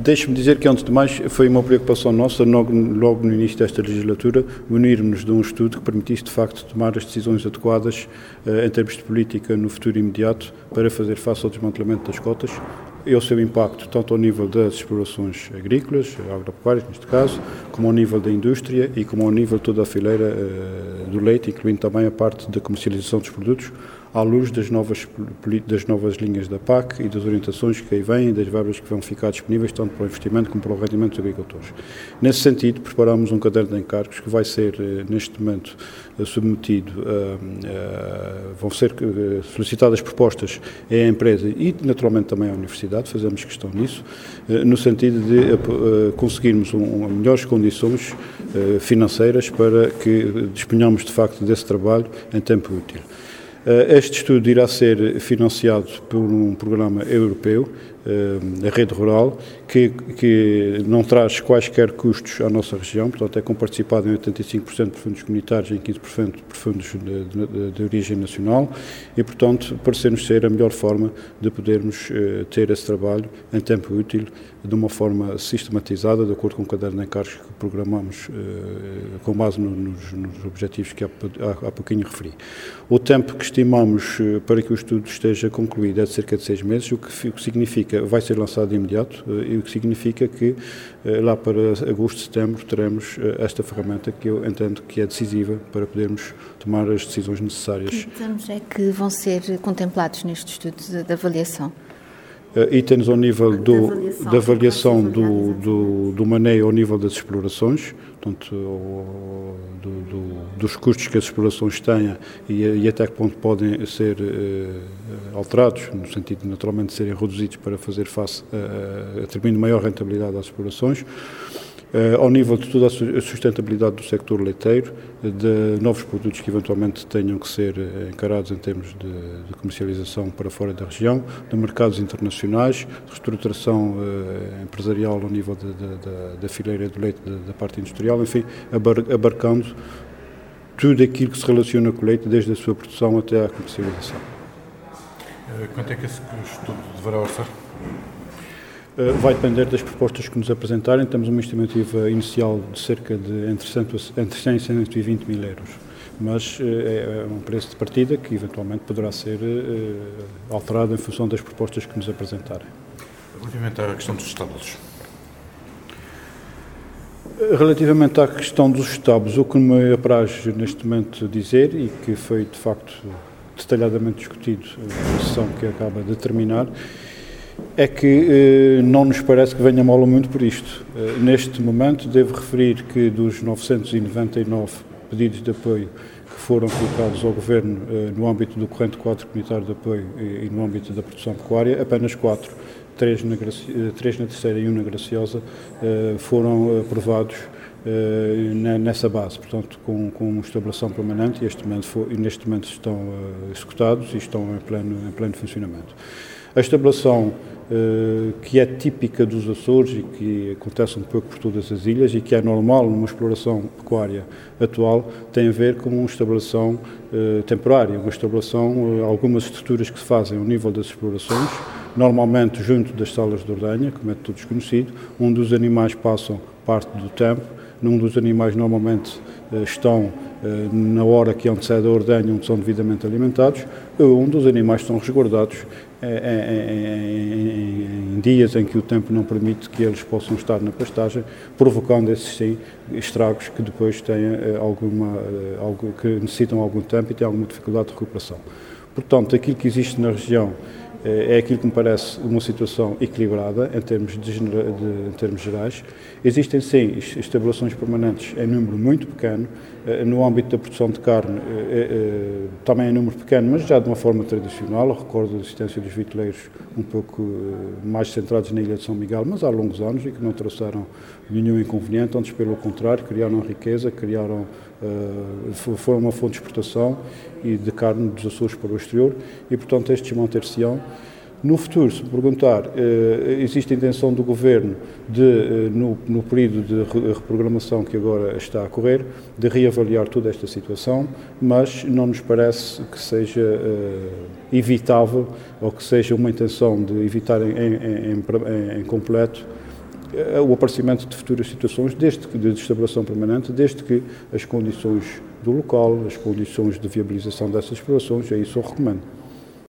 Deixe-me dizer que, antes de mais, foi uma preocupação nossa, logo no início desta legislatura, unirmos de um estudo que permitisse, de facto, tomar as decisões adequadas em termos de política no futuro imediato para fazer face ao desmantelamento das cotas e ao seu impacto, tanto ao nível das explorações agrícolas, agropecuárias neste caso, como ao nível da indústria e como ao nível de toda a fileira do leite, incluindo também a parte da comercialização dos produtos, à luz das novas linhas da PAC e das orientações que aí vêm e das verbas que vão ficar disponíveis tanto para o investimento como para o rendimento dos agricultores. Nesse sentido, preparamos um caderno de encargos que vai ser, neste momento, submetido, vão ser solicitadas propostas à empresa e, naturalmente, também à universidade, fazemos questão nisso, no sentido de conseguirmos melhores condições financeiras para que disponhamos, de facto, desse trabalho em tempo útil. Este estudo irá ser financiado por um programa europeu, a Rede Rural, que não traz quaisquer custos à nossa região, portanto é comparticipado em 85% por fundos comunitários e em 15% por fundos de origem nacional e, portanto, parece-nos ser a melhor forma de podermos ter esse trabalho em tempo útil, de uma forma sistematizada, de acordo com o caderno de encargos que programamos com base nos objetivos que há pouquinho referi. O tempo que estimamos para que o estudo esteja concluído é de cerca de 6 meses, o que significa, vai ser lançado de imediato, e o que significa que lá para agosto, setembro, teremos esta ferramenta que eu entendo que é decisiva para podermos tomar as decisões necessárias. Que termos é que vão ser contemplados neste estudo de avaliação? Itens ao nível da avaliação do maneio ao nível das explorações, portanto, dos custos que as explorações têm e até que ponto podem ser alterados, no sentido de naturalmente serem reduzidos para fazer face a atribuindo maior rentabilidade às explorações. Ao nível de toda a sustentabilidade do sector leiteiro, de novos produtos que eventualmente tenham que ser encarados em termos de comercialização para fora da região, de mercados internacionais, de reestruturação empresarial ao nível da fileira do leite, da parte industrial, enfim, abarcando tudo aquilo que se relaciona com o leite, desde a sua produção até à comercialização. Quanto é que esse estudo deverá orçar? Vai depender das propostas que nos apresentarem. Temos uma estimativa inicial de cerca de entre 100 e 120 mil euros, mas é um preço de partida que eventualmente poderá ser alterado em função das propostas que nos apresentarem. Relativamente à questão dos estábulos? Relativamente à questão dos estábulos, o que me apraz neste momento dizer, e que foi de facto detalhadamente discutido na sessão que acaba de terminar, é que não nos parece que venha mal ou muito por isto. Neste momento, devo referir que dos 999 pedidos de apoio que foram colocados ao Governo no âmbito do corrente quadro comunitário de apoio e no âmbito da produção pecuária, apenas 4, 3 na terceira e 1 na Graciosa, foram aprovados nessa base, portanto, com estabulação permanente e neste momento estão executados e estão em pleno funcionamento. A estabulação que é típica dos Açores e que acontece um pouco por todas as ilhas e que é normal numa exploração pecuária atual, tem a ver com uma estabulação temporária, uma estabulação, algumas estruturas que se fazem ao nível das explorações, normalmente junto das salas de ordenha, como é de todos conhecido, onde os animais passam parte do tempo, num dos animais normalmente estão na hora que antecede a ordenha, onde são devidamente alimentados, onde os animais estão resguardados em dias em que o tempo não permite que eles possam estar na pastagem, provocando esses sim estragos que depois têm que necessitam algum tempo e têm alguma dificuldade de recuperação. Portanto, aquilo que existe na região é aquilo que me parece uma situação equilibrada em termos gerais. Existem sim estabulações permanentes em número muito pequeno, no âmbito da produção de carne também em número pequeno, mas já de uma forma tradicional. Eu recordo a existência dos viteleiros um pouco mais centrados na ilha de São Miguel, mas há longos anos e que não trouxeram nenhum inconveniente, antes pelo contrário, criaram riqueza, foram uma fonte de exportação e de carne dos Açores para o exterior e, portanto, estes manter-se-ão. No futuro, se me perguntar, existe a intenção do Governo de, no período de reprogramação que agora está a correr, de reavaliar toda esta situação, mas não nos parece que seja evitável ou que seja uma intenção de evitar em completo o aparecimento de futuras situações de instalação permanente, desde que as condições do local, as condições de viabilização dessas explorações, é isso eu recomendo.